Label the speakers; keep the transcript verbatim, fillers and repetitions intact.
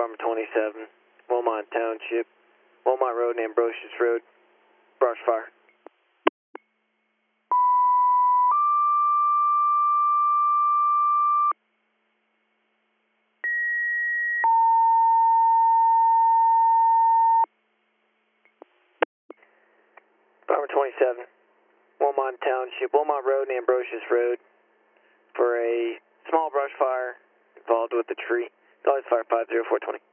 Speaker 1: Department twenty-seven, Wilmot Township, Wilmot Road and Ambrosius Road, brush fire. Department twenty-seven, Wilmot Township, Wilmot Road and Ambrosius Road for a small brush fire involved with the tree. Call fire five zero four twenty.